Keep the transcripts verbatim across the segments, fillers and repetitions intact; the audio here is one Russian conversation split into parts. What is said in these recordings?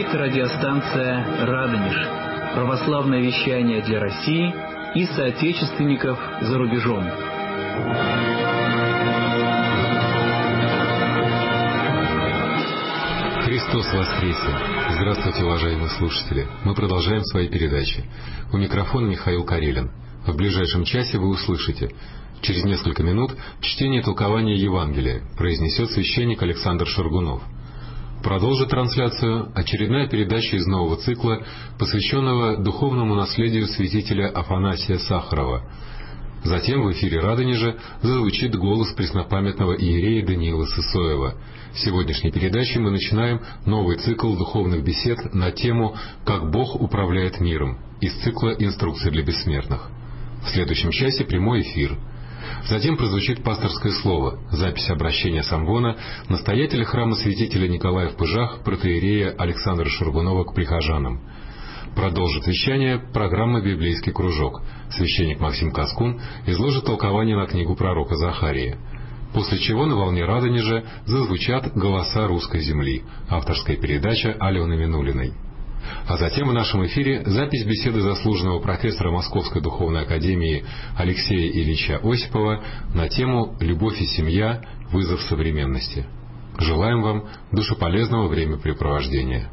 Это радиостанция «Радонеж». Православное вещание для России и соотечественников за рубежом. Христос воскресе! Здравствуйте, уважаемые слушатели! Мы продолжаем свои передачи. У микрофона Михаил Карелин. В ближайшем часе вы услышите: через несколько минут чтение и толкование Евангелия произнесет священник Александр Шаргунов. Продолжит трансляцию очередная передача из нового цикла, посвященного духовному наследию святителя Афанасия Сахарова. Затем в эфире Радонежа зазвучит голос преснопамятного иерея Даниила Сысоева. В сегодняшней передаче мы начинаем новый цикл духовных бесед на тему «Как Бог управляет миром» из цикла «Инструкции для бессмертных». В следующем часе прямой эфир. Затем прозвучит пасторское слово, запись обращения самвона настоятеля храма святителя Николая в Пыжах протоиерея Александра Шаргунова к прихожанам. Продолжит вещание программа «Библейский кружок». Священник Максим Каскун изложит толкование на книгу пророка Захарии. После чего на волне Радонежа зазвучат «Голоса русской земли», авторская передача Алены Минулиной. А затем в нашем эфире запись беседы заслуженного профессора Московской духовной академии Алексея Ильича Осипова на тему «Любовь и семья. Вызов современности». Желаем вам душеполезного времяпрепровождения.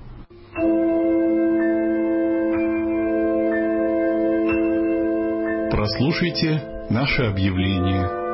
Прослушайте наше объявление.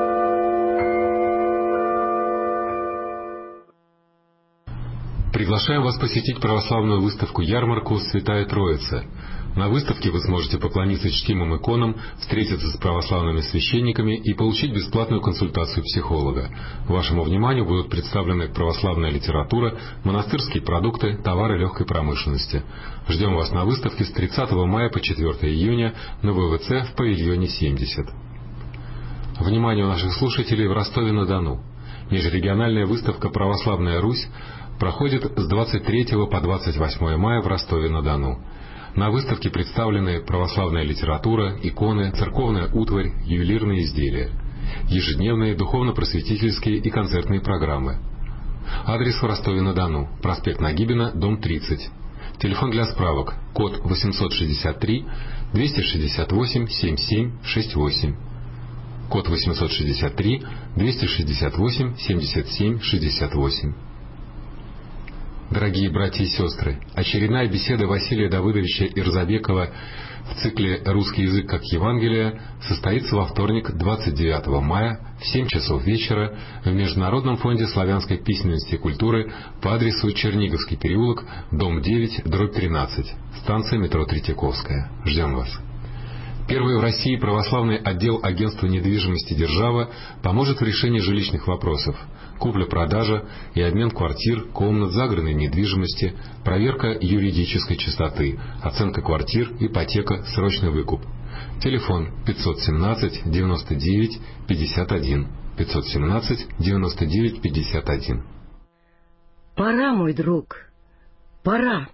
Приглашаем вас посетить православную выставку-ярмарку «Святая Троица». На выставке вы сможете поклониться чтимым иконам, встретиться с православными священниками и получить бесплатную консультацию психолога. Вашему вниманию будут представлены православная литература, монастырские продукты, товары легкой промышленности. Ждем вас на выставке с тридцатого мая по четвёртого июня на вэ вэ цэ в павильоне семьдесят. Вниманию наших слушателей в Ростове-на-Дону. Межрегиональная выставка «Православная Русь» проходит с двадцать третьего по двадцать восьмое мая в Ростове-на-Дону. На выставке представлены православная литература, иконы, церковная утварь, ювелирные изделия, ежедневные духовно-просветительские и концертные программы. Адрес в Ростове-на-Дону, проспект Нагибина, дом тридцать. Телефон для справок: код восемьсот шестьдесят три двести шестьдесят восемь семьдесят семь шестьдесят восемь. Код восемьсот шестьдесят три двести шестьдесят восемь семьдесят семь шестьдесят восемь. Дорогие братья и сестры, очередная беседа Василия Давыдовича Ирзабекова в цикле «Русский язык как Евангелие» состоится во вторник, двадцать девятого мая в семь часов вечера в Международном фонде славянской письменности и культуры по адресу Черниговский переулок, дом девять, дробь тринадцать, станция метро Третьяковская. Ждем вас. Первый в России православный отдел агентства недвижимости «Держава» поможет в решении жилищных вопросов: купля-продажа и обмен квартир, комнат, загородной недвижимости, проверка юридической чистоты, оценка квартир, ипотека, срочный выкуп. Телефон пятьсот семнадцать девяносто девять пятьдесят один, пятьсот семнадцать девяносто девять пятьдесят один. Пора, мой друг, пора.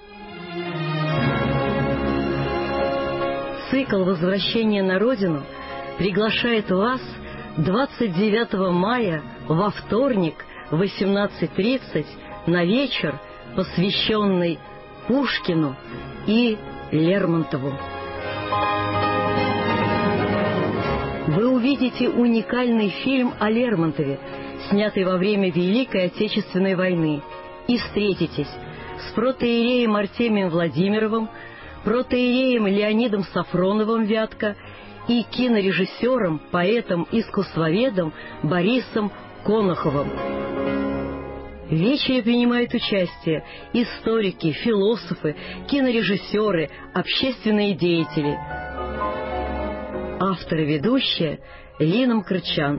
Цикл «Возвращение на родину» приглашает вас двадцать девятого мая во вторник в восемнадцать тридцать на вечер, посвященный Пушкину и Лермонтову. Вы увидите уникальный фильм о Лермонтове, снятый во время Великой Отечественной войны, и встретитесь с протоиереем Артемием Владимировым, протоиереем Леонидом Сафроновым Вятка и кинорежиссером, поэтом, искусствоведом Борисом Коноховым. В вечере принимают участие историки, философы, кинорежиссеры, общественные деятели. Автор и ведущая Лина Мкрчан.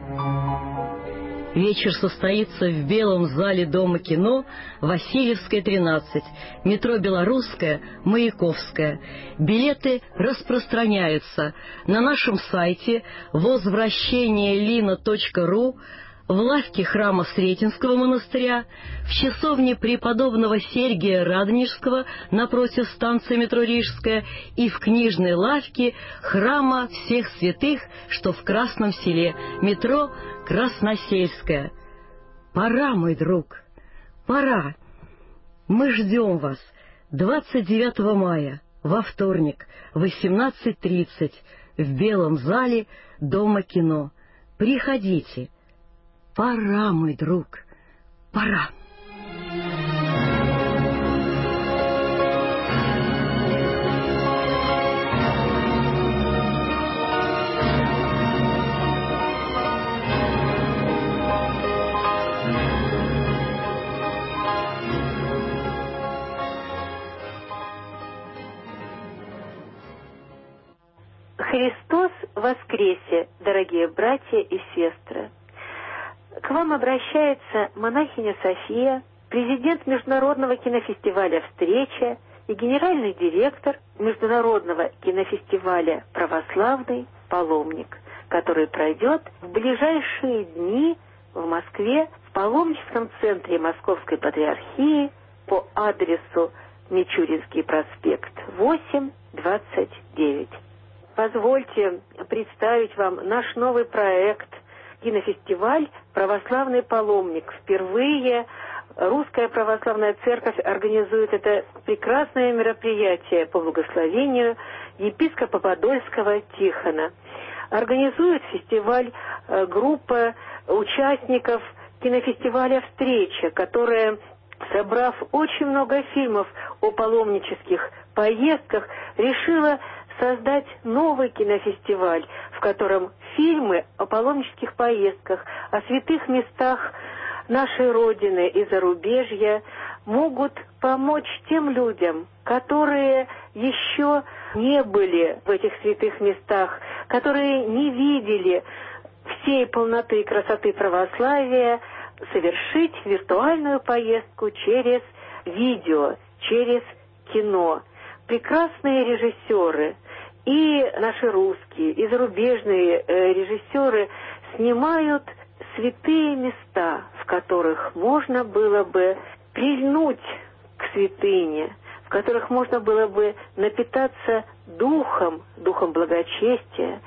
Вечер состоится в Белом зале Дома кино, Васильевская, тринадцать, метро Белорусская, Маяковская. Билеты распространяются на нашем сайте возвращение лина точка ру, в лавке храма Сретенского монастыря, в часовне преподобного Сергия Радонежского напротив станции метро Рижская и в книжной лавке храма всех святых, что в Красном селе, метро Красносельская. Пора, мой друг, пора. Мы ждем вас двадцать девятого мая, во вторник, в восемнадцать тридцать, в Белом зале Дома кино. Приходите. Пора, мой друг, пора. Христос воскресе, дорогие братья и сестры! К вам обращается монахиня София, президент Международного кинофестиваля «Встреча» и генеральный директор Международного кинофестиваля «Православный паломник», который пройдет в ближайшие дни в Москве в паломническом центре Московской Патриархии по адресу Мичуринский проспект восемь, двадцать девять. Позвольте представить вам наш новый проект «Кинофестиваль «Православный паломник». Впервые Русская Православная Церковь организует это прекрасное мероприятие по благословению епископа Подольского Тихона. Организует фестиваль группа участников кинофестиваля «Встреча», которая, собрав очень много фильмов о паломнических поездках, решила создать новый кинофестиваль, в котором фильмы о паломнических поездках, о святых местах нашей Родины и зарубежья могут помочь тем людям, которые еще не были в этих святых местах, которые не видели всей полноты и красоты православия, совершить виртуальную поездку через видео, через кино. Прекрасные режиссеры, и наши русские, и зарубежные э, режиссеры снимают святые места, в которых можно было бы прильнуть к святыне, в которых можно было бы напитаться духом, духом благочестия.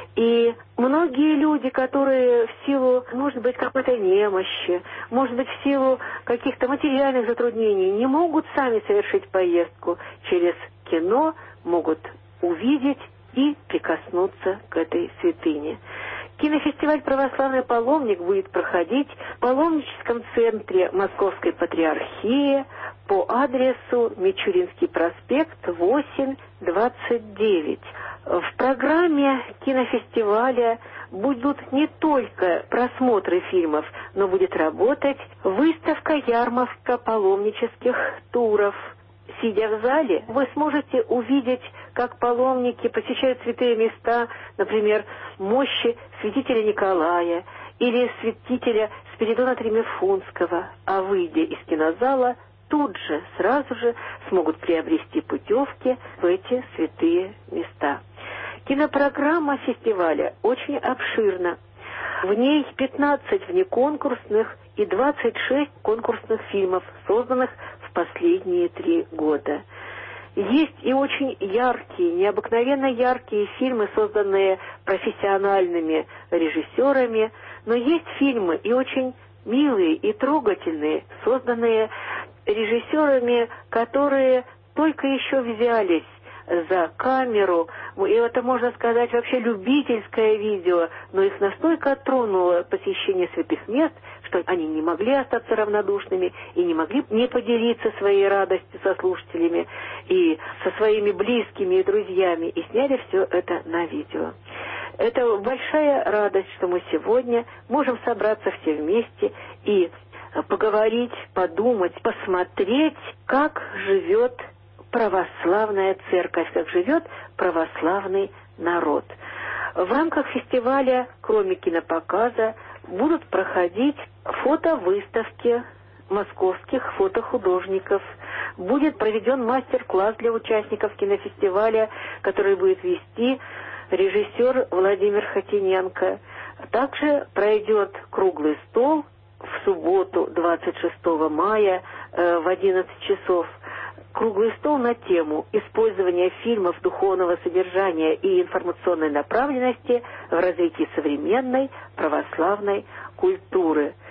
И многие люди, которые в силу, может быть, какой-то немощи, может быть, в силу каких-то материальных затруднений не могут сами совершить поездку, через кино могут увидеть и прикоснуться к этой святыне. Кинофестиваль «Православный паломник» будет проходить в паломническом центре Московской Патриархии по адресу Мичуринский проспект восемь, двадцать девять. В программе кинофестиваля будут не только просмотры фильмов, но будет работать выставка-ярмарка паломнических туров. Сидя в зале, вы сможете увидеть, как паломники посещают святые места, например, мощи святителя Николая или святителя Спиридона Тремифунского, а выйдя из кинозала, тут же, сразу же смогут приобрести путевки в эти святые места. Кинопрограмма фестиваля очень обширна. В ней пятнадцать внеконкурсных и двадцать шесть конкурсных фильмов, созданных в последние три года. Есть и очень яркие, необыкновенно яркие фильмы, созданные профессиональными режиссерами, но есть фильмы и очень милые и трогательные, созданные режиссерами, которые только еще взялись за камеру, и это, можно сказать, вообще любительское видео, но их настолько тронуло посещение святых мест, что они не могли остаться равнодушными и не могли не поделиться своей радостью со слушателями и со своими близкими и друзьями, и сняли все это на видео. Это большая радость, что мы сегодня можем собраться все вместе и поговорить, подумать, посмотреть, как живет православная церковь, как живет православный народ. В рамках фестиваля, кроме кинопоказа, будут проходить фотовыставки московских фотохудожников. Будет проведен мастер-класс для участников кинофестиваля, который будет вести режиссер Владимир Хотиненко. Также пройдет круглый стол в субботу, двадцать шестого мая, э, в одиннадцать часов. Круглый стол на тему использования фильмов духовного содержания и информационной направленности в развитии современной православной культуры.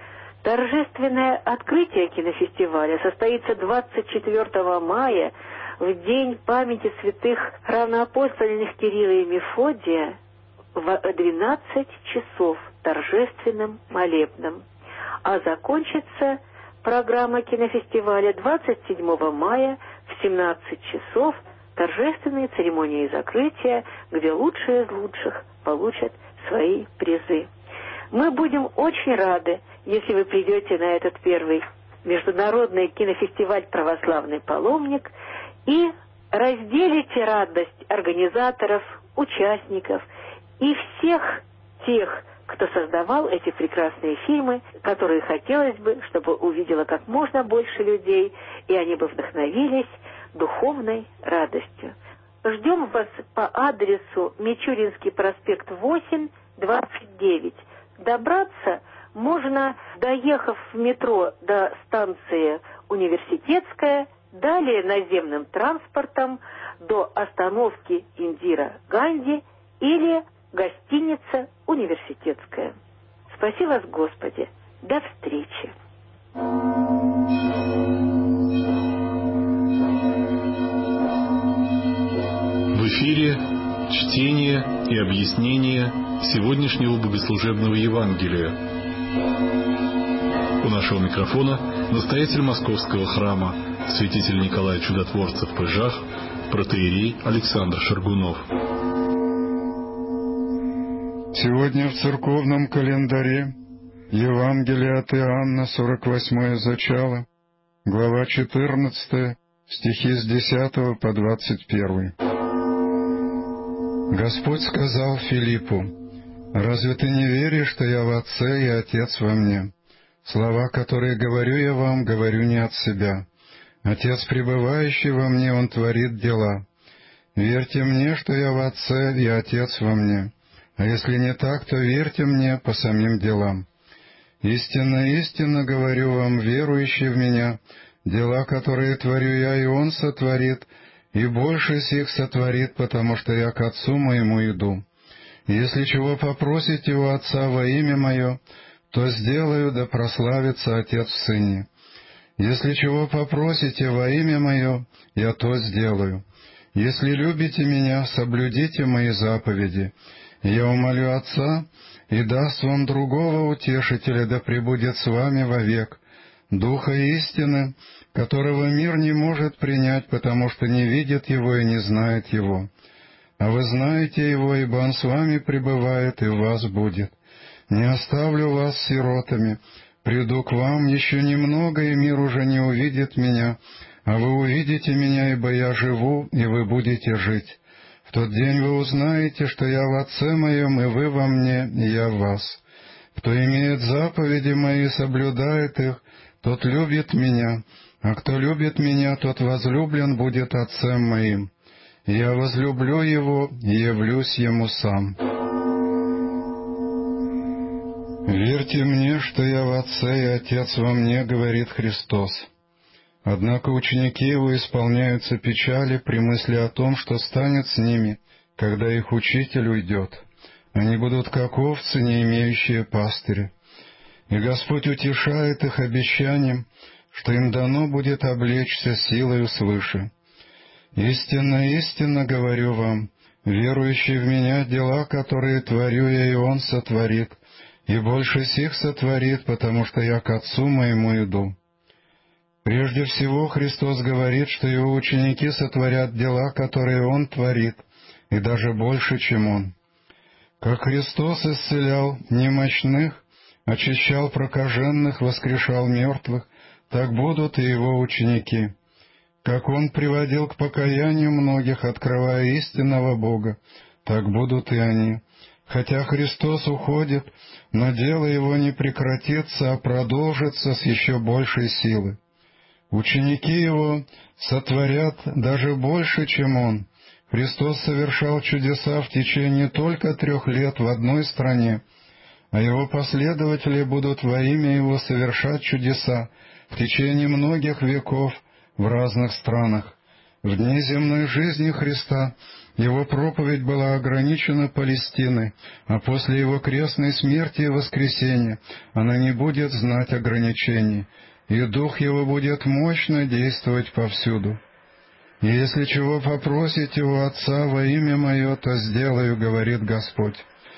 Торжественное открытие кинофестиваля состоится двадцать четвёртого мая, в день памяти святых равноапостольных Кирилла и Мефодия, в двенадцать часов торжественным молебном. А закончится программа кинофестиваля двадцать седьмого мая в семнадцать часов торжественные церемонии закрытия, где лучшие из лучших получат свои призы. Мы будем очень рады, если вы придете на этот первый международный кинофестиваль «Православный паломник» и разделите радость организаторов, участников и всех тех, кто создавал эти прекрасные фильмы, которые хотелось бы, чтобы увидело как можно больше людей, и они бы вдохновились духовной радостью. Ждем вас по адресу Мичуринский проспект восемь, двадцать девять. Добраться можно, доехав в метро до станции Университетская, далее наземным транспортом до остановки Индира Ганди или гостиница Университетская. Спаси вас, Господи. До встречи. В эфире чтение и объяснение сегодняшнего богослужебного Евангелия. У нашего микрофона настоятель Московского храма, святитель Николай Чудотворцев Пыжах, протоиерей Александр Шаргунов. Сегодня в церковном календаре Евангелие от Иоанна, сорок восьмое зачало, глава четырнадцатая, стихи с десятого по двадцать первый. Господь сказал Филиппу: «Разве ты не веришь, что я в Отце и Отец во мне? Слова, которые говорю я вам, говорю не от себя. Отец, пребывающий во мне, Он творит дела. Верьте мне, что я в Отце и Отец во мне. А если не так, то верьте мне по самим делам. Истинно, истинно говорю вам, верующий в Меня, дела, которые творю я, и Он сотворит, и больше сих сотворит, потому что я к Отцу Моему иду. Если чего попросите у Отца во имя Мое, то сделаю, да прославится Отец в Сыне. Если чего попросите во имя Мое, я то сделаю. Если любите Меня, соблюдите Мои заповеди. Я умолю Отца, и даст вам другого утешителя, да пребудет с вами вовек, Духа истины, которого мир не может принять, потому что не видит Его и не знает Его. А вы знаете Его, ибо Он с вами пребывает и в вас будет. Не оставлю вас сиротами, приду к вам еще немного, и мир уже не увидит Меня, а вы увидите Меня, ибо Я живу, и вы будете жить. В тот день вы узнаете, что Я в Отце Моем, и вы во Мне, и Я в вас. Кто имеет заповеди Мои и соблюдает их, тот любит Меня, а кто любит Меня, тот возлюблен будет Отцем Моим. И Я возлюблю Его и явлюсь Ему сам. «Верьте Мне, что Я в Отце и Отец во Мне, — говорит Христос». Однако ученики Его исполняются печали при мысли о том, что станет с ними, когда их Учитель уйдет. Они будут как овцы, не имеющие пастыря. И Господь утешает их обещанием, что им дано будет облечься силою свыше. «Истинно, истинно говорю вам, верующий в Меня, дела, которые творю я, и Он сотворит, и больше сих сотворит, потому что я к Отцу Моему иду». Прежде всего Христос говорит, что Его ученики сотворят дела, которые Он творит, и даже больше, чем Он. Как Христос исцелял немощных, очищал прокаженных, воскрешал мертвых, так будут и Его ученики. Как Он приводил к покаянию многих, открывая истинного Бога, так будут и они. Хотя Христос уходит, но дело Его не прекратится, а продолжится с еще большей силой. Ученики Его сотворят даже больше, чем Он. Христос совершал чудеса в течение только трех лет в одной стране, а Его последователи будут во имя Его совершать чудеса в течение многих веков в разных странах. В дни земной жизни Христа Его проповедь была ограничена Палестиной, а после Его крестной смерти и воскресения она не будет знать ограничений, и Дух Его будет мощно действовать повсюду. «И если чего попросите у Отца во имя Мое, то сделаю, — говорит Господь».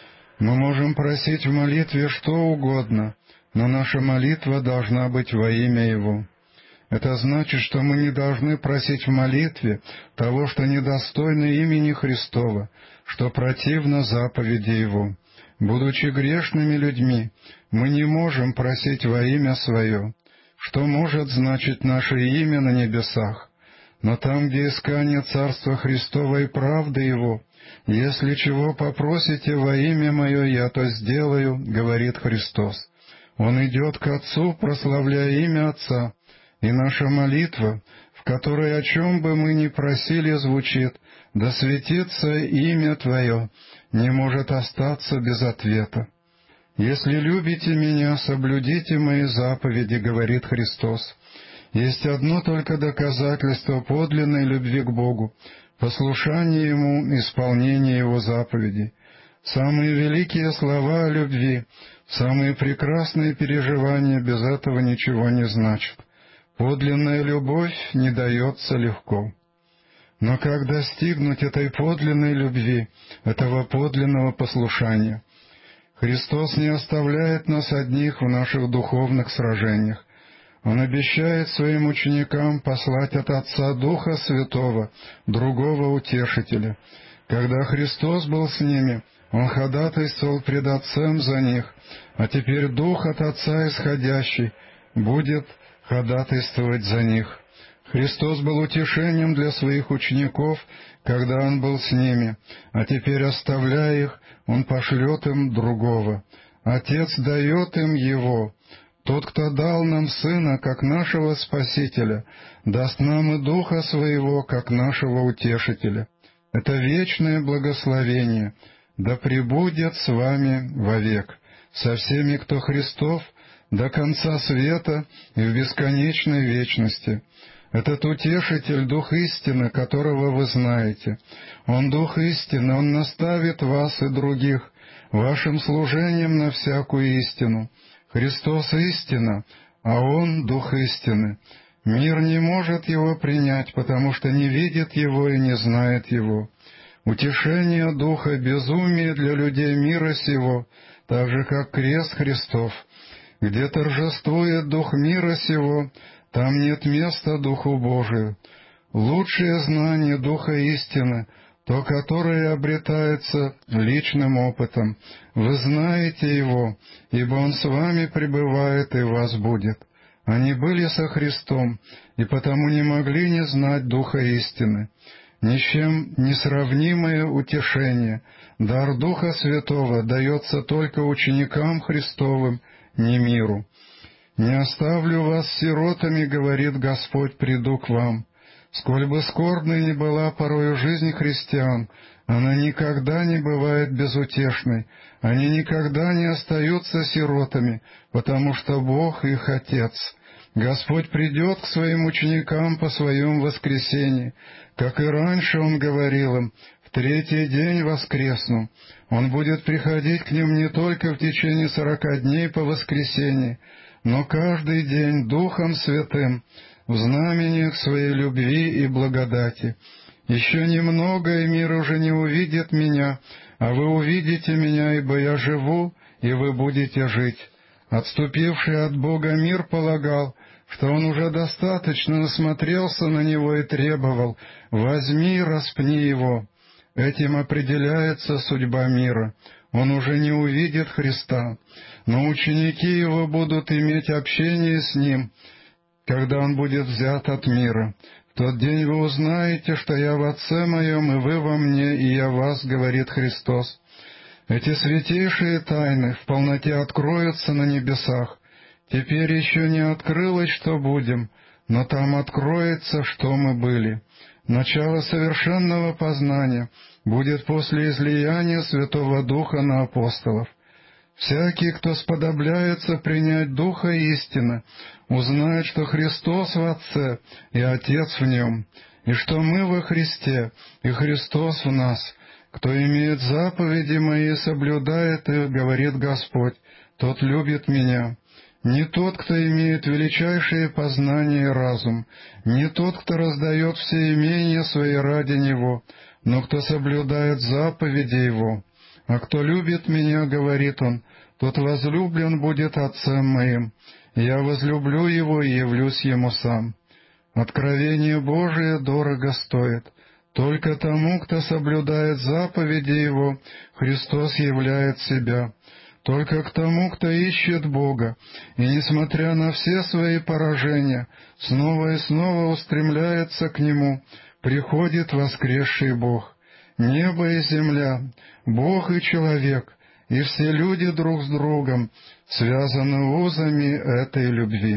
Мы можем просить в молитве что угодно, но наша молитва должна быть во имя Его. Это значит, что мы не должны просить в молитве того, что недостойно имени Христова, что противно заповеди Его. Будучи грешными людьми, мы не можем просить во имя Свое, что может значить наше имя на небесах. Но там, где искание Царства Христова и правды Его, «Если чего попросите во имя Мое, я то сделаю, — говорит Христос». Он идет к Отцу, прославляя имя Отца, и наша молитва, в которой о чем бы мы ни просили, звучит: «Да светится имя Твое», не может остаться без ответа. «Если любите Меня, соблюдите Мои заповеди, — говорит Христос». Есть одно только доказательство подлинной любви к Богу — послушание Ему, исполнение Его заповедей. Самые великие слова о любви, самые прекрасные переживания без этого ничего не значат. Подлинная любовь не дается легко. Но как достигнуть этой подлинной любви, этого подлинного послушания? Христос не оставляет нас одних в наших духовных сражениях. Он обещает своим ученикам послать от Отца Духа Святого, другого Утешителя. Когда Христос был с ними, Он ходатайствовал пред Отцем за них, а теперь Дух от Отца исходящий будет ходатайствовать за них. Христос был утешением для своих учеников, когда Он был с ними, а теперь, оставляя их, Он пошлет им другого. Отец дает им Его. Тот, кто дал нам Сына, как нашего Спасителя, даст нам и Духа Своего, как нашего Утешителя. Это вечное благословение, да пребудет с вами вовек, со всеми, кто Христов, до конца света и в бесконечной вечности. Этот Утешитель — Дух истины, которого вы знаете. Он Дух истины, Он наставит вас и других вашим служением на всякую истину. Христос — истина, а Он — Дух истины. Мир не может Его принять, потому что не видит Его и не знает Его. Утешение Духа — безумие для людей мира сего, так же, как крест Христов. Где торжествует дух мира сего, там нет места Духу Божию. Лучшее знание Духа истины — то, которое обретается личным опытом. Вы знаете Его, ибо Он с вами пребывает и вас будет. Они были со Христом, и потому не могли не знать Духа истины. Ни с чем несравнимое утешение, дар Духа Святого дается только ученикам Христовым, не миру. «Не оставлю вас сиротами, — говорит Господь, — приду к вам». Сколь бы скорбной ни была порою жизнь христиан, она никогда не бывает безутешной, они никогда не остаются сиротами, потому что Бог их Отец. Господь придет к Своим ученикам по Своем воскресении, как и раньше Он говорил им: «В третий день воскресну». Он будет приходить к ним не только в течение сорока дней по воскресении, но каждый день Духом Святым, в знамениях Своей любви и благодати. Еще немного, и мир уже не увидит Меня, а вы увидите Меня, ибо Я живу, и вы будете жить». Отступивший от Бога мир полагал, что он уже достаточно насмотрелся на Него и требовал: «Возьми и распни Его». Этим определяется судьба мира. Он уже не увидит Христа, но ученики Его будут иметь общение с Ним, когда Он будет взят от мира. В тот день вы узнаете, что Я в Отце Моем, и вы во Мне, и Я в вас, говорит Христос. Эти святейшие тайны в полноте откроются на небесах. Теперь еще не открылось, что будем, но там откроется, что мы были. Начало совершенного познания будет после излияния Святого Духа на апостолов. Всякий, кто сподобляется принять Духа истины, узнает, что Христос в Отце и Отец в Нем. и что мы во Христе, и Христос в нас. Кто имеет заповеди мои и соблюдает их, говорит Господь, тот любит меня. Не тот, кто имеет величайшие познания и разум, не тот, кто раздает все имения свои ради Него, но кто соблюдает заповеди Его. А кто любит меня, говорит Он, тот возлюблен будет Отцем моим. Я возлюблю его и явлюсь ему сам. Откровение Божие дорого стоит. Только тому, кто соблюдает заповеди Его, Христос являет себя. Только к тому, кто ищет Бога, и, несмотря на все свои поражения, снова и снова устремляется к Нему, приходит воскресший Бог. Небо и земля, Бог и человек, и все люди друг с другом связаны узами этой любви.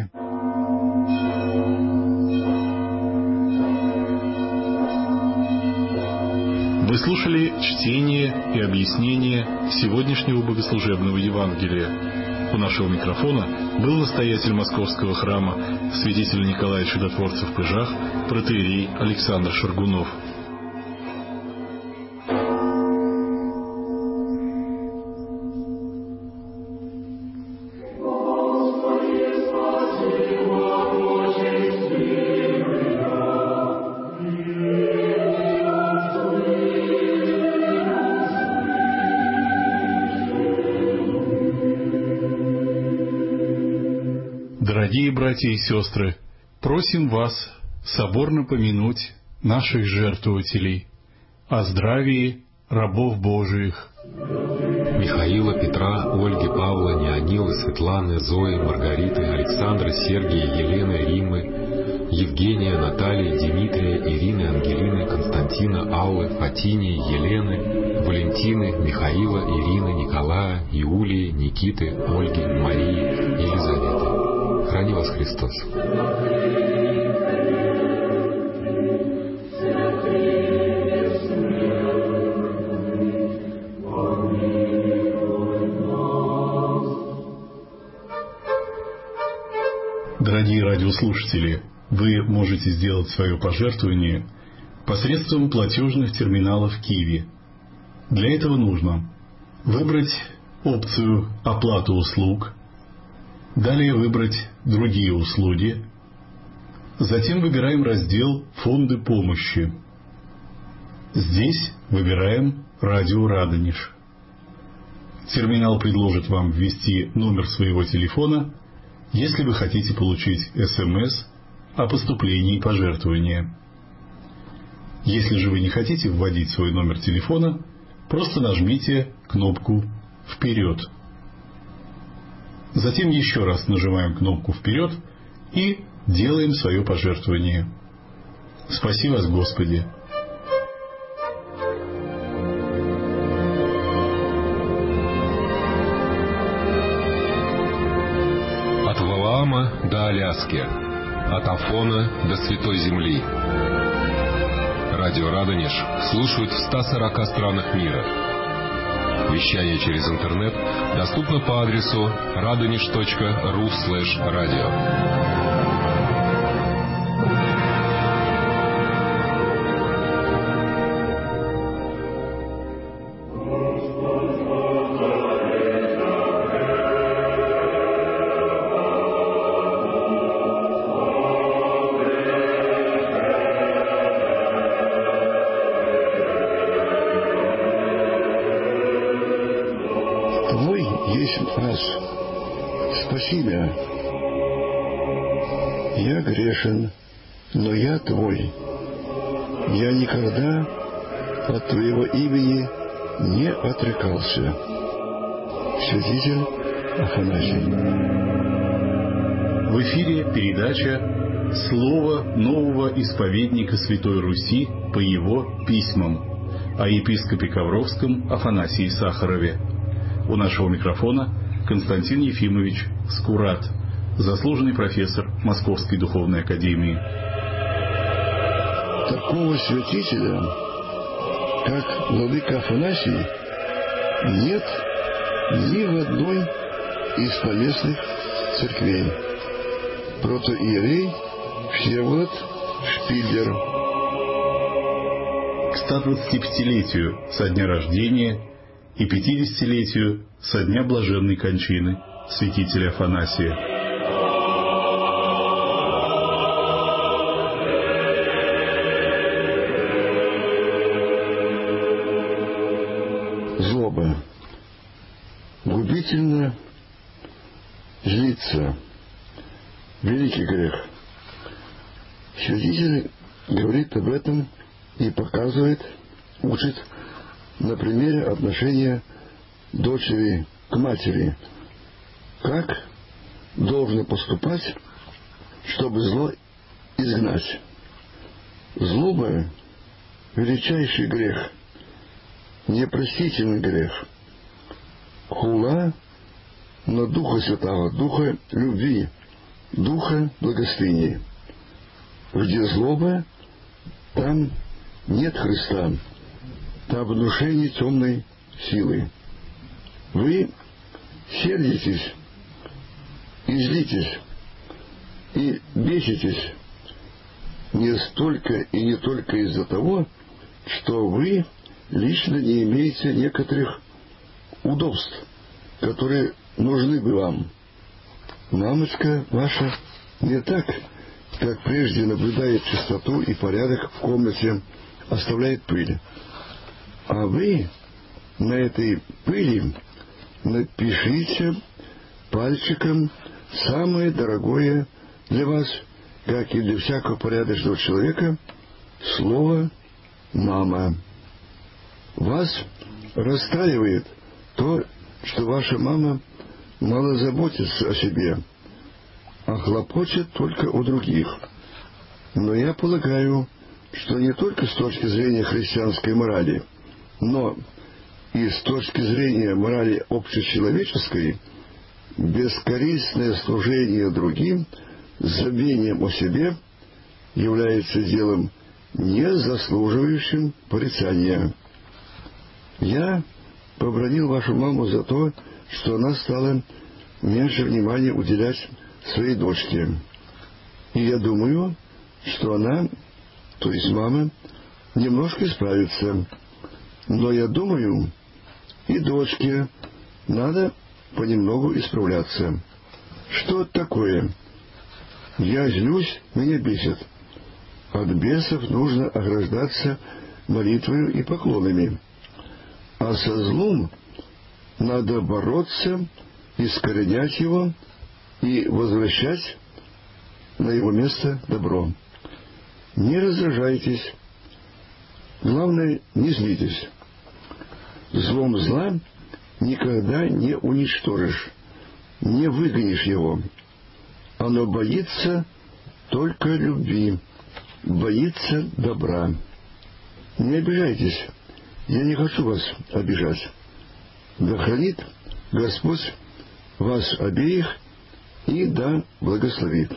Вы слушали чтение и объяснение сегодняшнего богослужебного Евангелия. У нашего микрофона был настоятель Московского храма, святитель Николай Чудотворцев в Пыжах, протоиерей Александр Шаргунов. Дорогие братья и сестры, просим вас соборно помянуть наших жертвователей, о здравии рабов Божиих. Михаила, Петра, Ольги, Павла, Неонилы, Светланы, Зои, Маргариты, Александры, Сергия, Елены, Риммы, Евгения, Натальи, Дмитрия, Ирины, Ангелины, Константина, Аллы, Фатинии, Елены, Валентины, Михаила, Ирины, Николая, Иулии, Никиты, Ольги, Марии, Елизаветы. Храни вас Христос. Дорогие радиослушатели, вы можете сделать свое пожертвование посредством платежных терминалов Киви. Для этого нужно выбрать опцию «Оплата услуг», далее выбрать «Другие услуги», затем выбираем раздел «Фонды помощи». Здесь выбираем «Радио Радонеж». Терминал предложит вам ввести номер своего телефона, если вы хотите получить СМС о поступлении пожертвования. Если же вы не хотите вводить свой номер телефона, просто нажмите кнопку «Вперед». Затем еще раз нажимаем кнопку «Вперед» и делаем свое пожертвование. Спаси вас, Господи! От Валаама до Аляски, от Афона до Святой Земли. Радио Радонеж слушают в ста сорока странах мира. Вещание через интернет доступно по адресу радонеж точка ру слэш радио. Спаси меня. Я грешен, но я Твой. Я никогда от Твоего имени не отрекался. Святитель Афанасий. В эфире передача «Слово нового исповедника Святой Руси по его письмам» о епископе Ковровском Афанасии Сахарове. У нашего микрофона Константин Ефимович Скурат, заслуженный профессор Московской Духовной Академии. Такого святителя, как владыка Афанасий, нет ни в одной из поместных церквей. Протоиерей Всеволод Шпиллер. к стодвадцатипятилетию со дня рождения и пятидесятилетию со дня блаженной кончины святителя Афанасия. Злоба. Губительно злиться. Великий грех. Святитель говорит об этом и показывает, учит на примере отношения дочери к матери. Как должно поступать, чтобы зло изгнать. Злоба — величайший грех, непростительный грех. Хула на Духа Святого, Духа любви, Духа благостыни. Где злоба, там нет Христа, там внушение темной силы. Вы сердитесь и злитесь, и беситесь не столько и не только из-за того, что вы лично не имеете некоторых удобств, которые нужны бы вам. Мамочка ваша не так, как прежде, наблюдает чистоту и порядок в комнате, оставляет пыль. А вы на этой пыли напишите пальчиком самое дорогое для вас, как и для всякого порядочного человека, слово «мама». Вас расстраивает то, что ваша мама мало заботится о себе, а хлопочет только о других. Но я полагаю, что не только с точки зрения христианской морали, но и с точки зрения морали общечеловеческой, бескорыстное служение другим с забвением о себе является делом, не заслуживающим порицания. Я побранил вашу маму за то, что она стала меньше внимания уделять своей дочке. И я думаю, что она, то есть мама, немножко исправится. Но я думаю, и дочке надо понемногу исправляться. Что это такое? Я злюсь, меня бесит. От бесов нужно ограждаться молитвою и поклонами. А со злом надо бороться, искоренять его и возвращать на его место добро. Не раздражайтесь. Главное, не злитесь. Злом зла никогда не уничтожишь, не выгонишь его. Оно боится только любви, боится добра. Не обижайтесь. Я не хочу вас обижать. Да хранит Господь вас обеих и да благословит.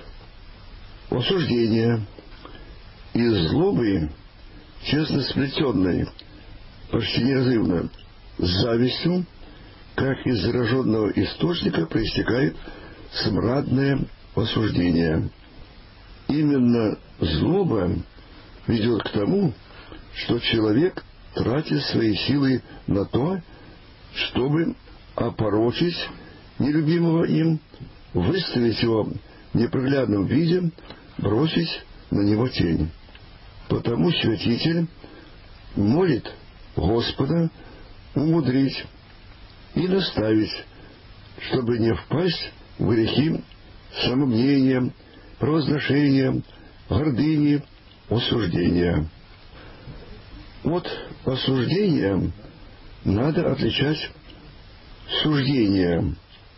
Осуждение. Из злобы, честно сплетенной, почти неразрывно, с завистью, как из зараженного источника, проистекает смрадное осуждение. Именно злоба ведет к тому, что человек тратит свои силы на то, чтобы опорочить нелюбимого им, выставить его в неприглядном виде, бросить на него тень. Потому святитель молит Господа умудрить и наставить, чтобы не впасть в грехи самомнения, провозглашения, гордыни, осуждения. От осуждения надо отличать суждение,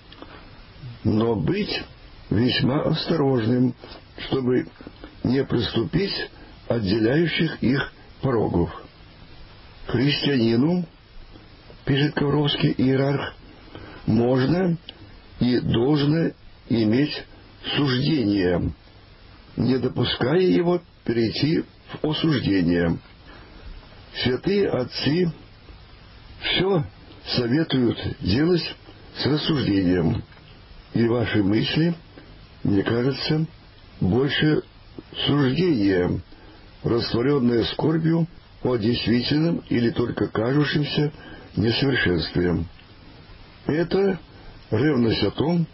но быть весьма осторожным, чтобы не приступить отделяющих их порогов. Христианину, пишет Ковровский иерарх, можно и должно иметь суждение, не допуская его перейти в осуждение. Святые отцы все советуют делать с рассуждением, и ваши мысли, мне кажется, больше суждение, растворенное скорбью о действительном или только кажущемся несовершенстве. Это ревность о том,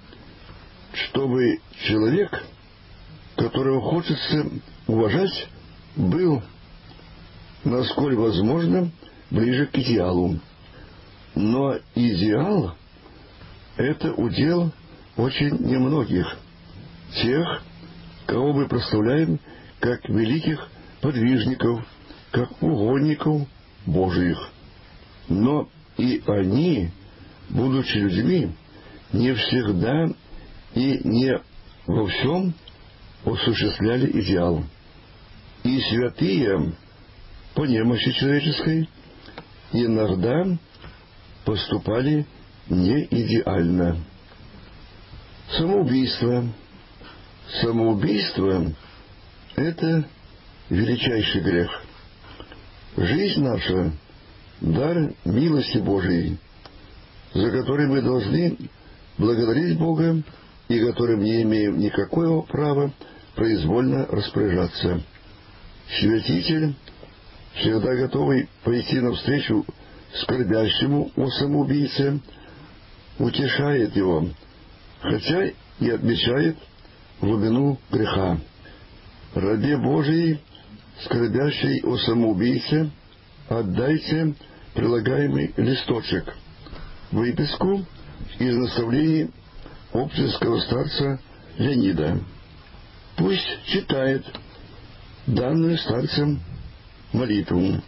чтобы человек, которого хочется уважать, был, насколько возможно, ближе к идеалу. Но идеал — это удел очень немногих, тех, кого мы прославляем как великих подвижников, как угодников Божиих. Но и они, будучи людьми, не всегда и не во всем осуществляли идеал. И святые по немощи человеческой иногда поступали не идеально. Самоубийство. Самоубийство — это величайший грех. Жизнь наша — дар милости Божией, за который мы должны благодарить Бога и которым не имеем никакого права произвольно распоряжаться. Святитель, всегда готовый пойти навстречу скорбящему о самоубийце, утешает его, хотя и отмечает глубину греха. Рабе Божией, скорбящей о самоубийце, отдайте прилагаемый листочек, выписку из наставлений общинского старца Леонида. Пусть читает данную старцем молитву.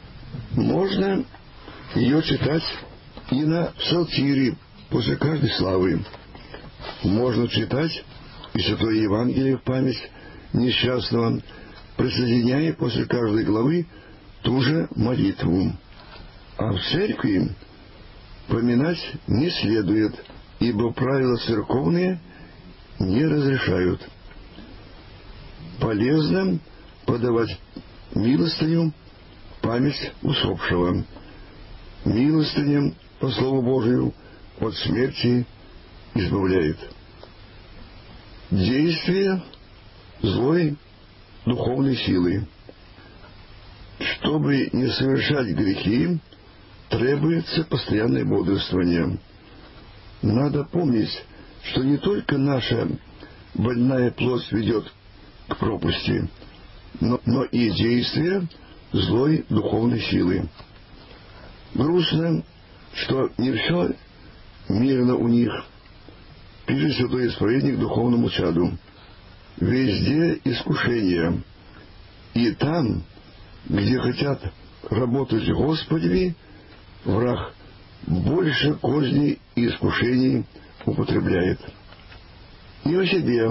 Можно ее читать и на псалтире после каждой славы. Можно читать и Святое Евангелие в память несчастного, присоединяя после каждой главы ту же молитву. А в церкви поминать не следует, ибо правила церковные не разрешают. Полезно подавать милостыню в память усопшего. Милостыня, по Слову Божию, от смерти избавляет. Действие злой духовной силы. Чтобы не совершать грехи, требуется постоянное бодрствование. Надо помнить, что не только наша больная плоть ведет к пропасти, но, но и действие злой духовной силы. Грустно, что не все мирно у них, пишет святой исповедник духовному чаду. Везде искушения, и там, где хотят работать Господи, враг больше козней и искушений употребляет. И о себе.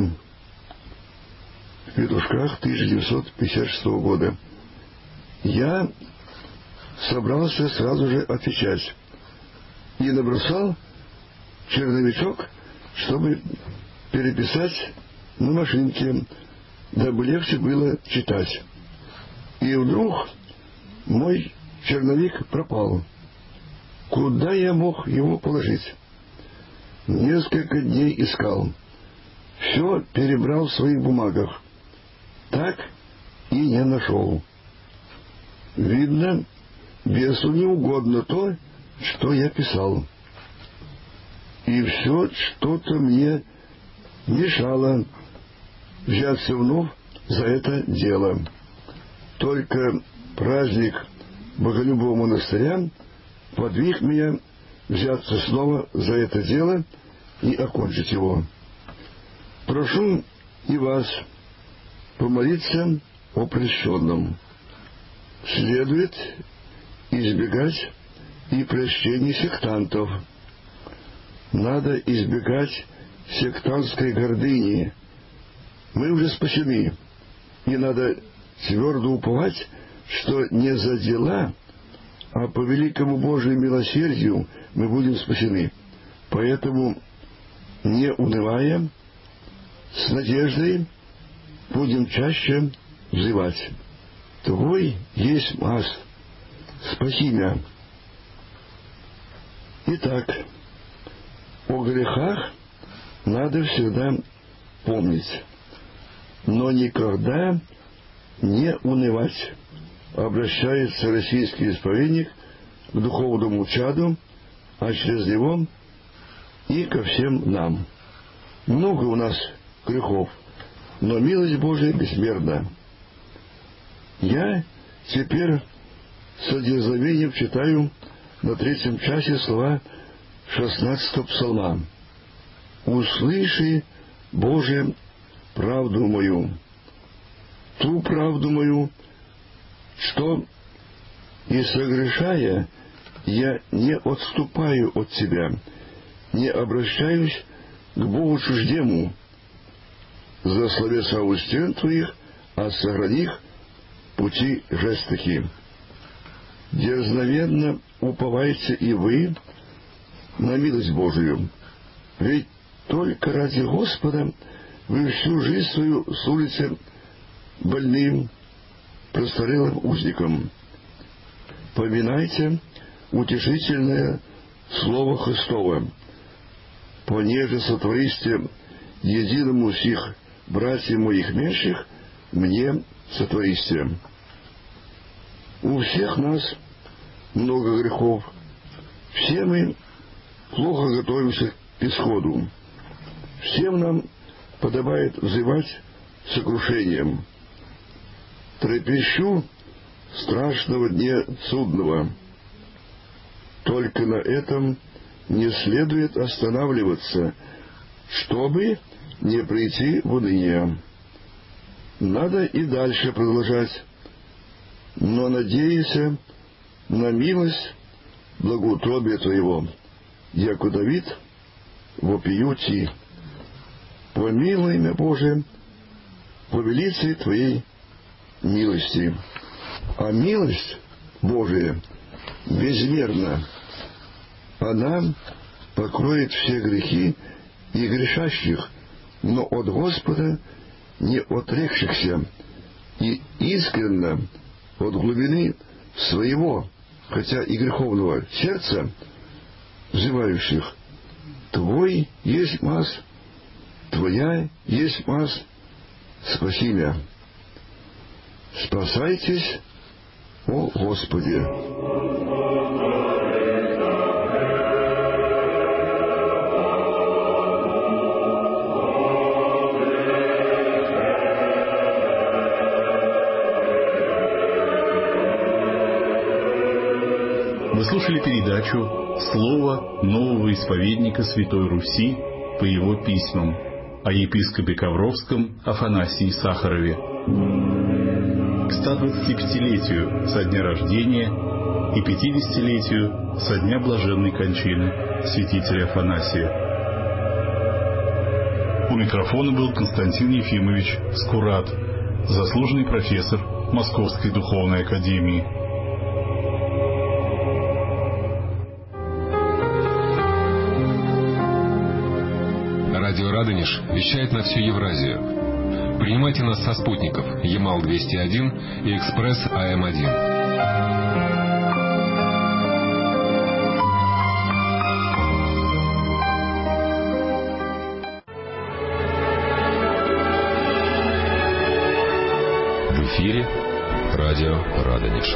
В Петушках тысяча девятьсот пятьдесят шестого года. Я собрался сразу же отвечать и набросал черновичок, чтобы переписать на машинке, дабы легче было читать. И вдруг мой черновик пропал. Куда я мог его положить? Несколько дней искал. Все перебрал в своих бумагах. Так и не нашел. Видно, бесу не угодно то, что я писал. И все что-то мне мешало взяться вновь за это дело. Только праздник Боголюбового монастыря подвиг меня взяться снова за это дело и окончить его. Прошу и вас помолиться о прощенном. Следует избегать и прощения сектантов. Надо избегать сектантской гордыни. Мы уже спасены, и надо твердо уповать, что не за дела, а по великому Божьему милосердию мы будем спасены. Поэтому, не унывая, с надеждой будем чаще взывать: Твой есть мас, спаси меня. Итак, о грехах надо всегда помнить, но никогда не унывать, обращается российский исповедник к духовному чаду, а через него и ко всем нам. Много у нас грехов, но милость Божия безмерна. Я теперь с одерзновением читаю на третьем часе слова шестнадцатого псалма. «Услыши, Боже, правду мою, ту правду мою, что, и согрешая, я не отступаю от Тебя, не обращаюсь к Богу чуждему, за словеса у стен Твоих, а сохрани их пути жестоки. Дерзновенно уповайте и вы на милость Божию, ведь только ради Господа вы всю жизнь свою служите больным, престарелым узникам. Поминайте утешительное Слово Христово, понеже сотвористе единому сих братьев моих меньших, мне сотвористе. У всех нас много грехов, все мы плохо готовимся к исходу, всем нам подобает взывать сокрушением. Трепещу страшного дня судного. Только на этом не следует останавливаться, чтобы не прийти в уныние. Надо и дальше продолжать, но надеяся на милость благоутробия Твоего, яко Давид вопиюти. Помилуй меня, Боже, по велице Твоей милости. А милость Божия безмерна. Она покроет все грехи и грешащих, но от Господа не отрекшихся, и искренно от глубины своего, хотя и греховного сердца, взывающих: Твой есть мас, Твоя есть мас, спаси меня. Спасайтесь, о Господи! Вы слушали передачу «Слово нового исповедника Святой Руси по его письмам» о епископе Ковровском Афанасии Сахарове. К ста двадцатипятилетию со дня рождения и пятидесятилетию со дня блаженной кончины святителя Афанасия. У микрофона был Константин Ефимович Скурат, заслуженный профессор Московской духовной академии. Радио Радонеж вещает на всю Евразию. Принимайте нас со спутников Ямал двести один и Экспресс А М один. В эфире Радио Радонеж.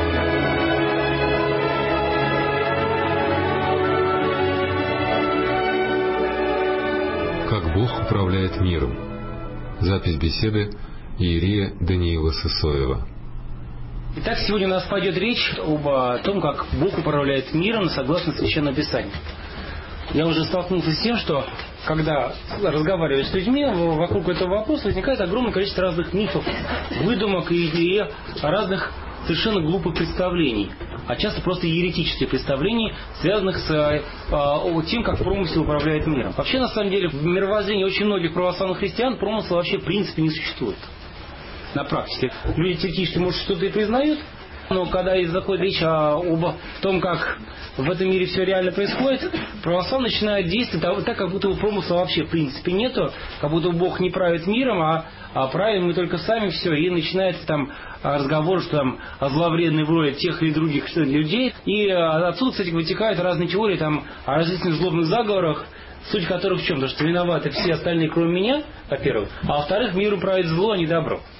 Как Бог управляет миром. Запись беседы иерея Даниила Сысоева. Итак, сегодня у нас пойдет речь об том, как Бог управляет миром согласно Священному Писанию. Я уже столкнулся с тем, что когда разговариваю с людьми, вокруг этого вопроса возникает огромное количество разных мифов, выдумок и, и разных совершенно глупых представлений, а часто просто еретических представлений, связанных с э, тем, как промысел управляет миром. Вообще, на самом деле, в мировоззрении очень многих православных христиан промысла вообще в принципе не существует. На практике. Люди теоретически, может, что-то и признают, но когда заходит речь о, об том, как в этом мире все реально происходит, православные начинают действовать так, как будто промысла вообще в принципе нету, как будто Бог не правит миром, а, а правим мы только сами все, и начинается там разговор, что там о зловредной воле тех или других людей, и отсюда, кстати, вытекают разные теории там о различных злобных заговорах, суть которых в чем? То, что виноваты все остальные, кроме меня, во-первых, а во-вторых, миру правит зло, а не добро.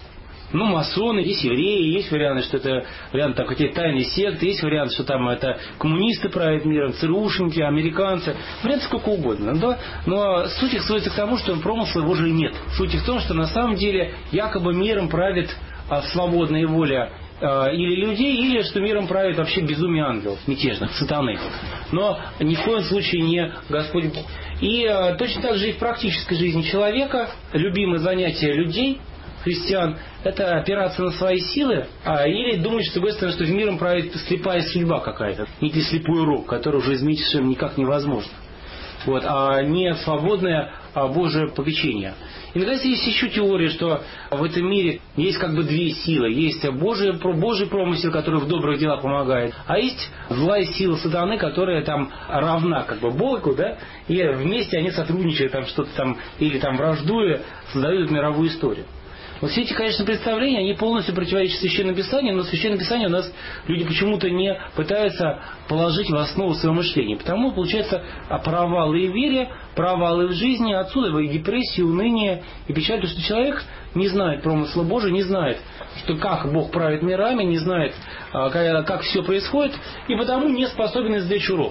ну, масоны, есть евреи, есть варианты, что это вариант там, какие-то тайные секты, есть вариант, что там это коммунисты правят миром, ЦРУшники, американцы, варианты сколько угодно. Да? Но суть их сводится к тому, что промысла Божия нет. Суть их в том, что на самом деле якобы миром правит а, свободная воля а, или людей, или что миром правит вообще безумие ангелов, мятежных, сатаны. Но ни в коем случае не Господь Бог. И а, точно так же и в практической жизни человека любимое занятие людей, христиан, это опираться на свои силы, а, или думать, что, с другой стороны, что в миром правит слепая судьба какая-то, некий слепой рок, который уже изменить совершенно никак невозможно. Вот, а не свободное а Божие попечение. И, наконец, есть еще теория, что в этом мире есть как бы две силы. Есть Божий, Божий промысел, который в добрых делах помогает, а есть злая сила сатаны, которая там равна как бы Богу, да, и вместе они сотрудничают, там что-то там, или там враждуя, создают мировую историю. Вот все эти, конечно, представления, они полностью противоречат Священному Писанию, но Священное Писание у нас люди почему-то не пытаются положить в основу своего мышления. Потому получается провалы в вере, провалы в жизни, отсюда и депрессия, уныние и печаль, потому что человек не знает промысла Божия, не знает, что как Бог правит мирами, не знает, как все происходит, и потому не способен извлечь урок.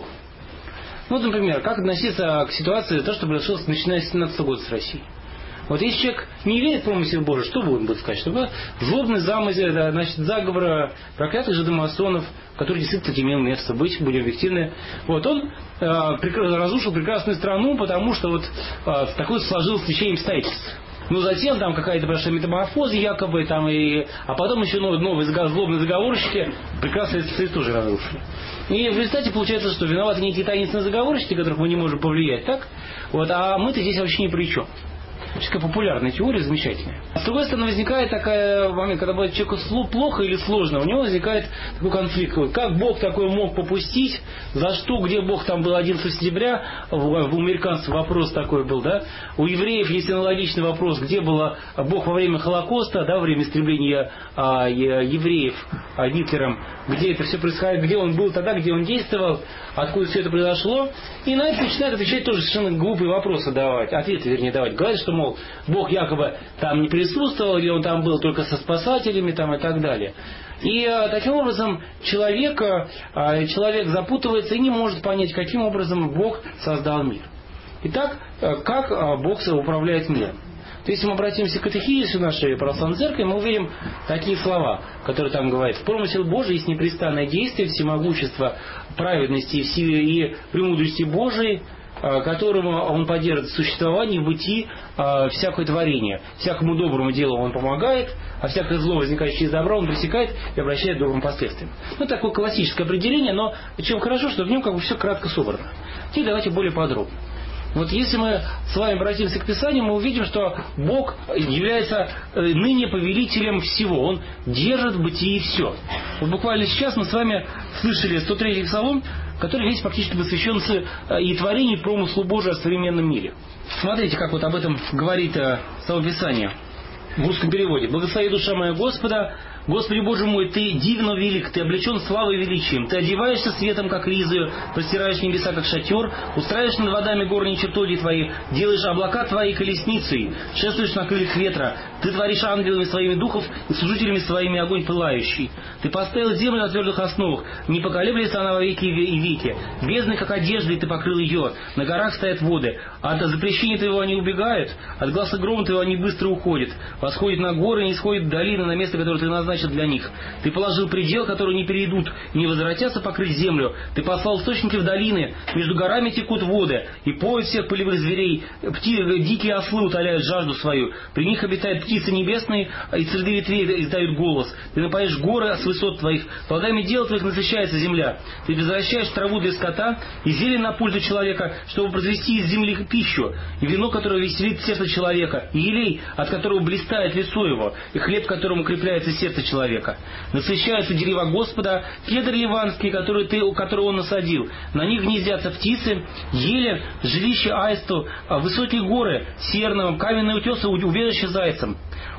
Вот, например, как относиться к ситуации, то, что произошло начиная с семнадцатого года с Россией. Вот если человек не верит в промысел Божий, что он будет сказать? Что злобный замысел, да, значит, заговор проклятых жидомасонов, который действительно имел место быть, будем объективны. Вот он э, разрушил прекрасную страну, потому что вот э, такое сложилось течение обстоятельств. Но затем там какая-то прошла метаморфоза якобы, там и, а потом еще новые, новые злобные заговорщики прекрасные цели тоже разрушили. И в результате получается, что виноваты некие таинственные заговорщики, которых мы не можем повлиять, так? Вот, а мы-то здесь вообще ни при чем. Такая популярная теория, замечательная. С другой стороны, возникает такой момент, когда бывает человеку плохо или сложно, у него возникает такой конфликт. Как Бог такое мог попустить, за что, где Бог там был одиннадцатого сентября, у американцев вопрос такой был, да, у евреев есть аналогичный вопрос, где был Бог во время Холокоста, да, во время истребления а, евреев а, Гитлером, где это все происходило, где он был тогда, где он действовал, откуда все это произошло. И на это начинают отвечать тоже совершенно глупые вопросы давать, ответы, вернее, давать. Говорят, что, мол, Бог якобы там не присутствовал, или он там был только со спасателями там, и так далее. И а, таким образом человек, а, человек запутывается и не может понять, каким образом Бог создал мир. Итак, как а, Бог управляет миром? То есть, если мы обратимся к катехизису нашей православной церкви, мы увидим такие слова, которые там говорят: «Промысел Божий есть непрестанное действие, всемогущество, праведности и, силы, и премудрости Божией, которому он поддерживает существование в бытии э, всякое творение. Всякому доброму делу он помогает, а всякое зло, возникающее из добра, он пресекает и обращает к добрым последствиям». Ну, такое классическое определение, но чем хорошо, что в нем как бы все кратко собрано. Теперь давайте более подробно. Вот если мы с вами обратимся к Писанию, мы увидим, что Бог является ныне повелителем всего. Он держит в бытии все. Вот буквально сейчас мы с вами слышали сто третий Псалом, который весь фактически посвящен и творению, и промыслу Божию о современном мире. Смотрите, как вот об этом говорит само Писание в русском переводе. «Благослови душа моя Господа, Господи Боже мой, Ты дивно велик, Ты облечен славой и величием, Ты одеваешься светом, как ризою, простираешь небеса, как шатер, устраиваешь над водами горние чертоги Твои, делаешь облака Твои колесницей, шествуешь на крыльях ветра, Ты творишь ангелами Своими духов и служителями Своими огонь пылающий. Ты поставил землю на твердых основах, не поколеблется она во веки и веки. Бездны, как одеждой, Ты покрыл ее, на горах стоят воды, от запрещения Твоего они убегают, от гласа грома Твоего они быстро уходят, восходят на горы, не сходят в долины, на место, которое Ты назначил для них. Ты положил предел, который не перейдут и не возвратятся покрыть землю. Ты послал источники в долины, между горами текут воды, и поют всех полевых зверей, пти, дикие ослы утоляют жажду свою. При них обитают птицы небесные, и среди ветвей издают голос. Ты напоишь горы с высот твоих, плодами дел твоих насыщается земля. Ты возвращаешь траву для скота и зелень на пользу человека, чтобы произвести из земли пищу, и вино, которое веселит сердце человека, и елей, от которого блистает лицо его, и хлеб, которым укрепляется сердце человека. Насыщаются дерева Господа, кедр ливанский, который ты, который он насадил. На них гнездятся птицы, ели, жилище аисту, высокие горы, серного, каменные утесы, убежище зайцам.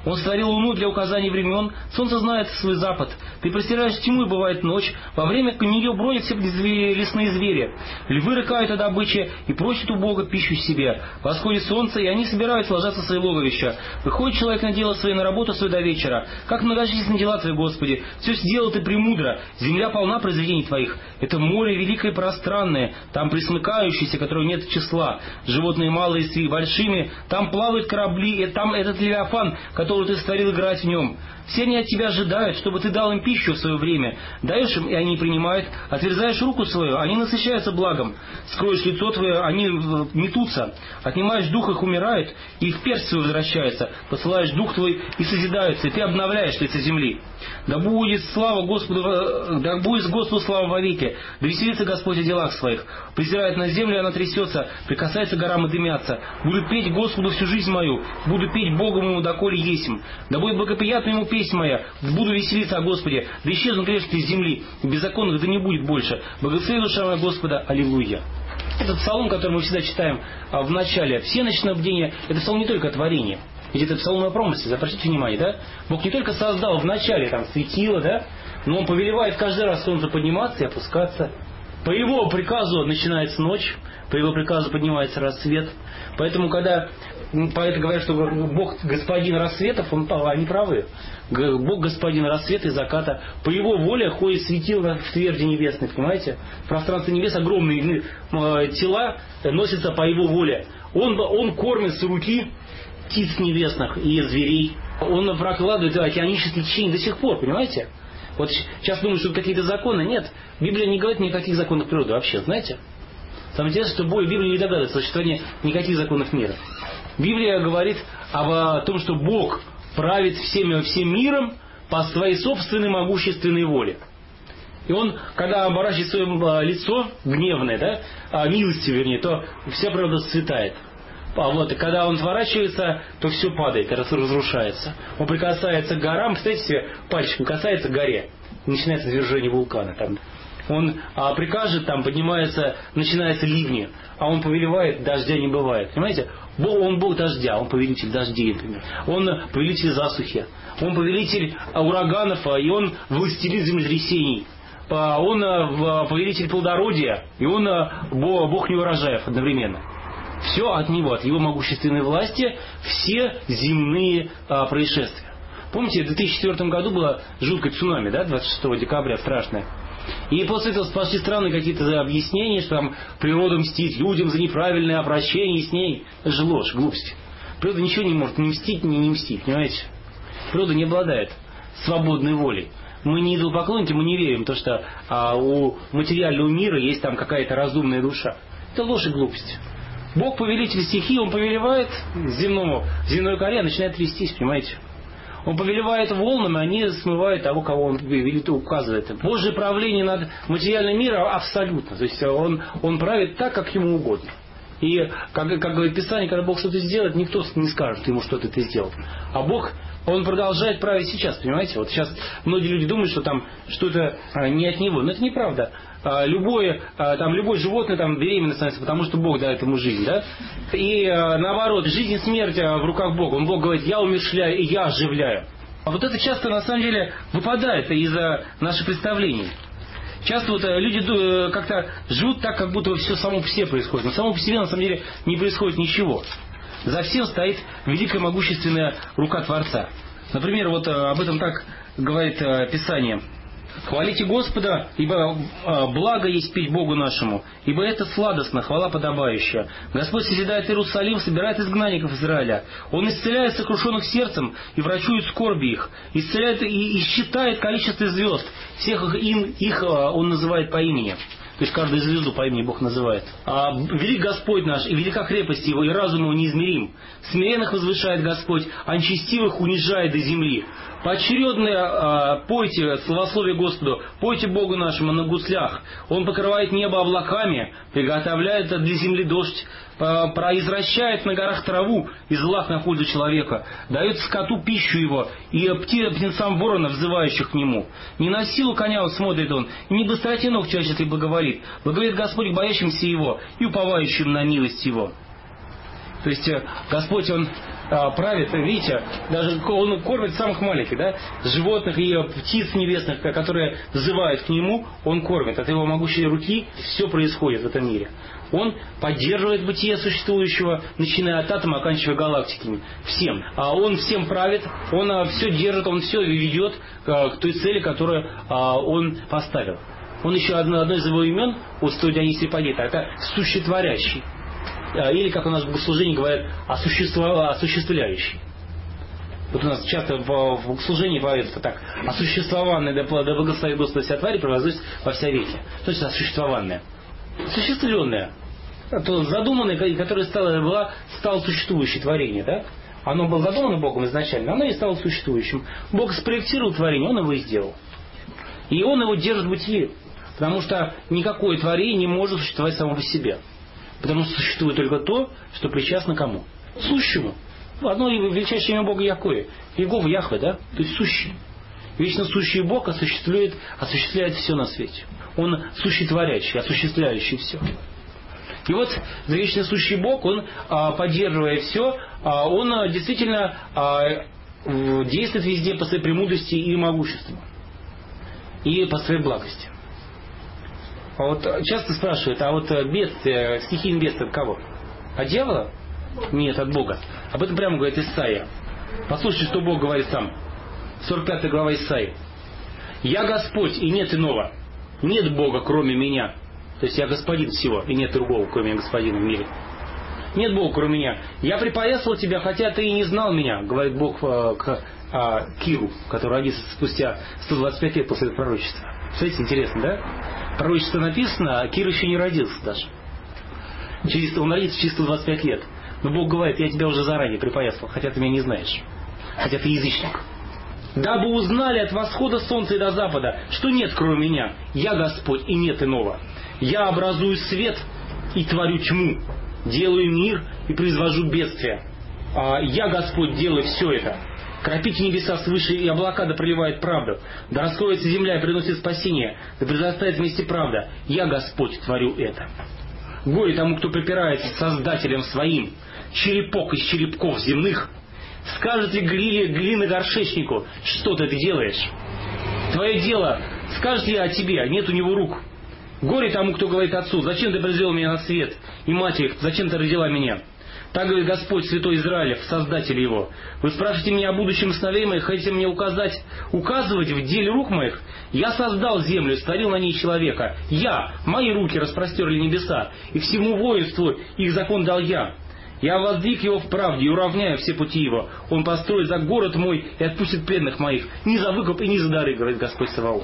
Он сотворил луну для указания времен, солнце знает свой запад. Ты простираешь тьму, и бывает ночь. Во время нее бродят все лесные звери. Львы рыкают о добыче и просят у Бога пищу себе. Восходит солнце, и они собираются ложатся в свои логовища. Выходит человек на дело свое, на работу свою до вечера. Как многочисленны дела Твои, Господи! Все сделал Ты премудро. Земля полна произведений Твоих. Это море великое и пространное. Там присмыкающиеся, которого нет числа. Животные малые с большими. Там плавают корабли, и там этот левиафан, который Ты створил играть в нем. Все они от Тебя ожидают, чтобы Ты дал им пищу в свое время. Даешь им, и они принимают. Отверзаешь руку свою, они насыщаются благом. Скроешь лицо Твое, они метутся. Отнимаешь дух, их умирают, и в перст свой возвращаются. Посылаешь дух Твой, и созидаются, и Ты обновляешь лицо земли. Да будет слава Господу, да будет Господу слава вовеки. Да веселится Господь о делах Своих. Презирает на землю, и она трясется, прикасается к горам и дымятся. Буду петь Господу всю жизнь мою, буду петь Богу моему, доколе есмь. Да будет благоприятна ему песнь моя, буду веселиться о Господе. Да исчезнут грешники из земли, и беззаконных да не будет больше. Благослови душа моя Господа, аллилуйя. Этот псалом, который мы всегда читаем а, в начале всеночного бдения, это псалом не только о творении. Ведь это псалом о промысле, обратите внимание, да? Бог не только создал в начале там светило, да? Но Он повелевает каждый раз солнце подниматься и опускаться. По Его приказу начинается ночь, по Его приказу поднимается рассвет. Поэтому, когда поэты говорят, что Бог господин рассветов, он, они правы. Бог господин рассвета и заката. По Его воле ходит светило в тверди небесной, понимаете? В пространстве небес огромные тела носятся по Его воле. Он, он кормит с руки птиц небесных и зверей. Он прокладывает океанические течения до сих пор, понимаете? Вот сейчас думают, что какие-то законы. Нет, Библия не говорит никаких законов природы вообще, знаете? Самое интересное, что Библия не догадывается о существовании никаких законов мира. Библия говорит об том, что Бог правит всем, всем миром по своей собственной могущественной воле. И Он, когда оборачивает свое лицо гневное, да, милостью, вернее, то вся природа расцветает. А вот, и когда он сворачивается, то все падает, разрушается. Он прикасается к горам, представьте себе, пальчиком касается к горе, и начинается извержение вулкана. Там. Он а, прикажет, там поднимается, начинаются ливни, а он повелевает, дождя не бывает. Понимаете? Бог, он Бог дождя, он повелитель дождей, например. Он повелитель засухи, он повелитель ураганов, и он властелин землетрясений. Он повелитель плодородия, и он Бог неурожаев одновременно. Все от Него, от Его могущественной власти, все земные а, происшествия. Помните, в две тысячи четвёртом году было жуткое цунами, да, двадцать шестого декабря, страшное. И после этого пошли странные какие-то объяснения, что там природа мстит людям за неправильное обращение с ней. Это же ложь, глупость. Природа ничего не может не мстить, не не мстить, понимаете? Природа не обладает свободной волей. Мы не идолопоклонники, мы не верим в то, что а, у материального мира есть там какая-то разумная душа. Это ложь и глупость. Бог повелитель стихии, Он повелевает земному, земной коре, начинает трястись, понимаете? Он повелевает волнами, они смывают того, кого Он велит, указывает. Божье правление над материальным миром абсолютно. То есть он, он правит так, как Ему угодно. И, как, как говорит Писание, когда Бог что-то сделает, никто не скажет Ему, что ты сделал. А Бог, Он продолжает править сейчас, понимаете? Вот сейчас многие люди думают, что там что-то не от Него. Но это неправда. Любое, там, любое животное там, беременное становится, потому что Бог дает ему жизнь. Да? И наоборот, жизнь и смерть в руках Бога. Он Бог говорит, я умерщвляю и я оживляю. А вот это часто на самом деле выпадает из-за наших представлений. Часто вот люди как-то живут так, как будто все само по себе происходит. Но само по себе на самом деле не происходит ничего. За всем стоит великая могущественная рука Творца. Например, вот об этом так говорит Писание. «Хвалите Господа, ибо благо есть петь Богу нашему, ибо это сладостно, хвала подобающая. Господь созидает Иерусалим, собирает изгнанников Израиля. Он исцеляет сокрушенных сердцем и врачует скорби их, исцеляет и, и считает количество звезд. Всех их, им, их Он называет по имени». То есть каждую звезду по имени Бог называет. А велик Господь наш, и велика крепость Его, и разум Его неизмерим. Смиренных возвышает Господь, а нечестивых унижает до земли. Поочередно а, пойте славословие Господу, пойте Богу нашему на гуслях. Он покрывает небо облаками, приготовляет для земли дождь, а, произвращает на горах траву и злак на пользу человека, дает скоту пищу его и птенцам воронов, взывающих к нему. Не на силу коня он смотрит он, и не быстроте ног чащет и благоволит. Благоволит Господь к боящимся Его и уповающим на милость Его. То есть Господь, Он а, правит, видите, даже он кормит самых маленьких, да, животных и птиц небесных, которые взывают к нему, он кормит. От его могучей руки все происходит в этом мире. Он поддерживает бытие существующего, начиная от атома, оканчивая галактиками. Всем. А он всем правит, он а, все держит, он все ведет а, к той цели, которую а, он поставил. Он еще одно, одно из его имен, у Дионисия Ипполита, это сущетворящий. Или, как у нас в богослужении говорят, осуществляющий. Вот у нас часто в, в богослужении говорится так: осуществованное да благослови Господа вся тварь, провозгласит во вся веки. То есть осуществованное. Осуществленное. То задуманное, которое стало, было, стало существующее творение, да? Оно было задумано Богом изначально, оно и стало существующим. Бог спроектировал творение, он его и сделал. И он его держит в бытие. Потому что никакое творение не может существовать само по себе. Потому что существует только то, что причастно кому? Сущему. Одно величайшее имя Бога Якое. Егов Яхве, да? То есть сущий. Вечно сущий Бог осуществляет, осуществляет все на свете. Он сущетворящий, осуществляющий все. И вот вечно сущий Бог, он, поддерживая все, он действительно действует везде по своей премудрости и могуществу. И по своей благости. А вот часто спрашивают, а вот бедствие, стихийное бедствие от кого? От дьявола? Нет, от Бога. Об этом прямо говорит Исаия. Послушайте, что Бог говорит сам. сорок пятая глава Исаии. «Я Господь, и нет иного. Нет Бога, кроме меня». То есть я господин всего, и нет другого, кроме господина в мире. Нет Бога, кроме меня. «Я припоясал тебя, хотя ты и не знал меня», говорит Бог э, к э, Киру, который родился спустя сто двадцать пять лет после пророчества. Смотрите, интересно, да? Пророчество написано, а Кир еще не родился даже. Через, он родится через сто двадцать пять лет. Но Бог говорит: я тебя уже заранее припоясал, хотя ты меня не знаешь. Хотя ты язычник. «Дабы узнали от восхода солнца и до запада, что нет кроме меня. Я Господь, и нет иного. Я образую свет и творю тьму. Делаю мир и произвожу бедствия. Я Господь, делаю все это. Кропите небеса свыше, и облака да проливает правду. Да раскроется земля и приносит спасение. Да произрастает вместе правда. Я Господь, творю это. Горе тому, кто припирается с Создателем своим. Черепок из черепков земных. Скажет ли гли, глина горшечнику: что ты делаешь? Твое дело, скажет ли о тебе: нет у него рук. Горе тому, кто говорит отцу: зачем ты произвел меня на свет? И матери: зачем ты родила меня? Так говорит Господь, Святой Израилев, Создатель его. Вы спрашиваете меня о будущем сыновей моих, хотите мне указать, указывать в деле рук моих? Я создал землю, створил на ней человека. Я, мои руки распростерли небеса, и всему воинству их закон дал я. Я воздвиг его в правде и уравняю все пути его. Он построит за город мой и отпустит бедных моих. Ни за выкуп и ни за дары, говорит Господь Саваоф.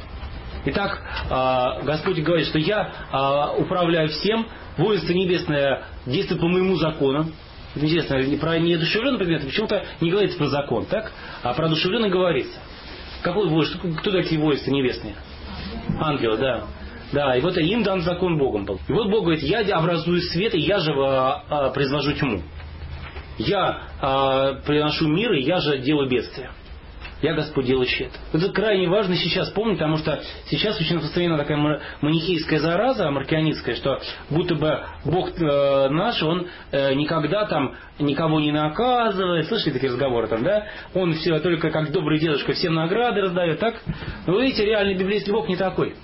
Итак, Господь говорит, что я управляю всем, воинство небесное действует по моему закону. Интересно, про неодушевленный предмет почему-то не говорится про закон, так? А про одушевленный говорится. Какой воинство? Кто такие воинства небесные? Ангелы, да. Да, и вот им дан закон Богом был. И вот Бог говорит: я образую свет, и я же а, произвожу тьму. Я а, приношу мир, и я же делаю бедствие. Я Господь, делающий это. Это крайне важно сейчас помнить, потому что сейчас очень распространена такая манихейская зараза, маркионистская, что будто бы Бог э, наш, Он э, никогда там никого не наказывает. Слышали такие разговоры там, да? Он все только как добрый дедушка всем награды раздает, так? Но вы видите, реальный библейский Бог не такой.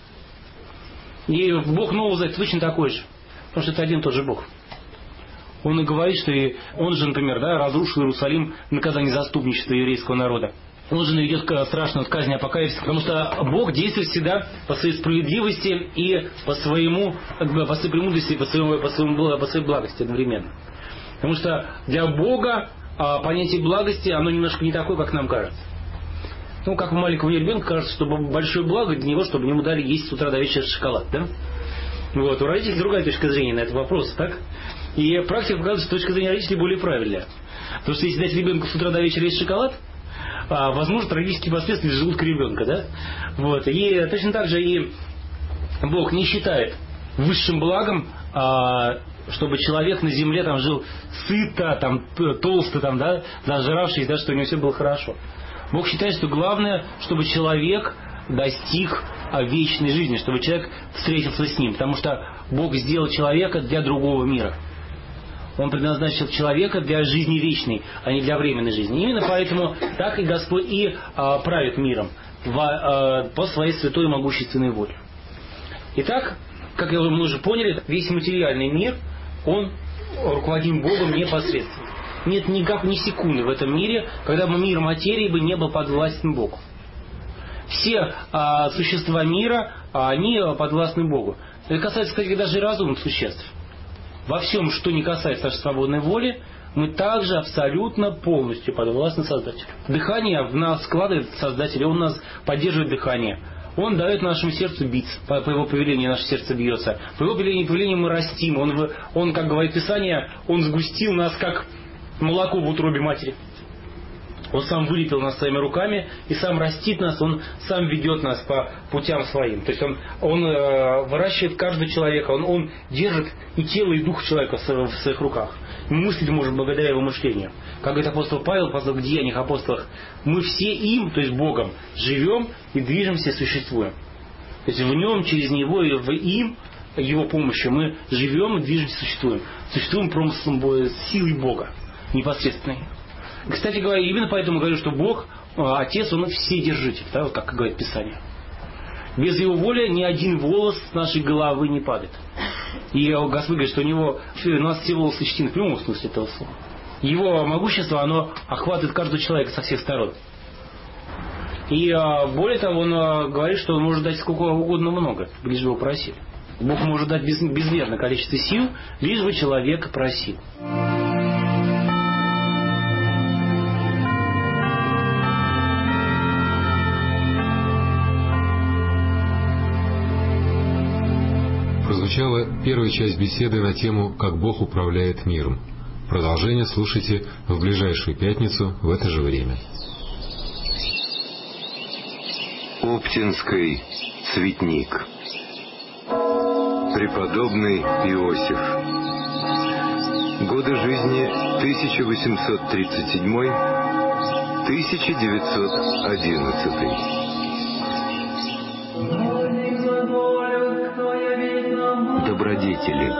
И Бог Нового Завета точно такой же. Потому что это один и тот же Бог. Он и говорит, что и он же, например, да, разрушил Иерусалим в наказание заступничества еврейского народа. Он же наведет страшную казнь апокалипсиса, потому что Бог действует всегда по своей справедливости и по своему, по своей премудрости, по, своему, по, своему, по своей благости одновременно. Потому что для Бога понятие благости, оно немножко не такое, как нам кажется. Ну, как у маленького ребенка кажется, что большое благо для него, чтобы ему дали есть с утра до вечера шоколад, да? Вот, у родителей другая точка зрения на этот вопрос, так? И практика показывает, что точка зрения родителей более правильная. Потому что если дать ребенку с утра до вечера есть шоколад, а, возможно, трагические последствия для желудка ребенка, да? Вот. И точно так же и Бог не считает высшим благом, а, чтобы человек на земле там жил сыто, там, толсто, там, да, зажравшись, да, что у него все было хорошо. Бог считает, что главное, чтобы человек достиг вечной жизни, чтобы человек встретился с Ним, потому что Бог сделал человека для другого мира. Он предназначил человека для жизни вечной, а не для временной жизни. Именно поэтому так и Господь и а, правит миром в, а, по своей святой и могущественной воле. Итак, как мы уже поняли, весь материальный мир, он руководим Богом непосредственно. Нет никак ни секунды в этом мире, когда бы мир материи бы не был подвластен Богу. Все а, существа мира, а, они подвластны Богу. Это касается, кстати, даже и разумных существ. Во всем, что не касается нашей свободной воли, мы также абсолютно полностью подвластны Создателю. Дыхание в нас складывает Создатель, Он нас поддерживает дыхание. Он дает нашему сердцу биться. По, по его повелению наше сердце бьется. По его повелению, повелению мы растим. Он, он, как говорит Писание, Он сгустил нас, как молоко в утробе матери. Он сам вылепил нас своими руками и сам растит нас, Он сам ведет нас по путям своим. То есть Он, он э, выращивает каждого человека, он, он держит и тело, и дух человека в, в своих руках. И мыслить может благодаря Его мышлению. Как говорит апостол Павел, в Деяниях апостолах, мы все им, то есть Богом, живем и движемся, существуем. То есть в Нем, через Него и в им, Его помощью мы живем и движемся, существуем. Существуем промыслом силой Бога непосредственной. Кстати говоря, именно поэтому говорю, что Бог, Отец, Он вседержитель, да, вот как говорит Писание. Без Его воли ни один волос с нашей головы не падает. И Господь говорит, что у Него у нас все волосы щетины, в прямом смысле этого слова. Его могущество, оно охватывает каждого человека со всех сторон. И более того, Он говорит, что Он может дать сколько угодно много, лишь бы Его просили. Бог может дать без, безмерное количество сил, лишь бы человек просил. Прозвучала первая часть беседы на тему «Как Бог управляет миром». Продолжение слушайте в ближайшую пятницу в это же время. Оптинский цветник. Преподобный Иосиф. Годы жизни тысяча восемьсот тридцать седьмой — тысяча девятьсот одиннадцатый. Добродетели.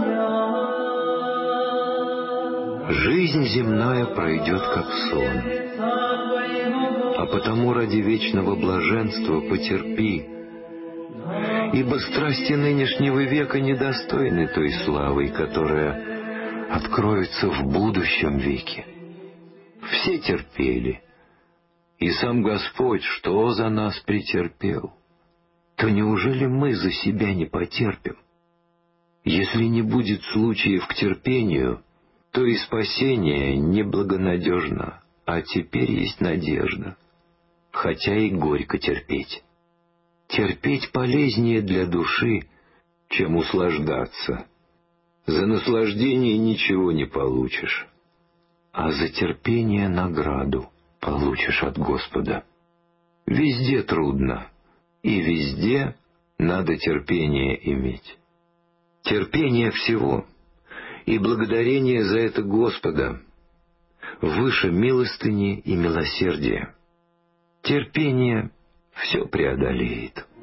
Жизнь земная пройдет как сон, а потому ради вечного блаженства потерпи, ибо страсти нынешнего века недостойны той славы, которая откроется в будущем веке. Все терпели, и сам Господь, что за нас претерпел, то неужели мы за себя не потерпим? Если не будет случаев к терпению, то и спасение неблагонадежно, а теперь есть надежда, хотя и горько терпеть. Терпеть полезнее для души, чем услаждаться. За наслаждение ничего не получишь, а за терпение награду получишь от Господа. Везде трудно, и везде надо терпение иметь. Терпение всего и благодарение за это Господа выше милостыни и милосердия. Терпение все преодолеет.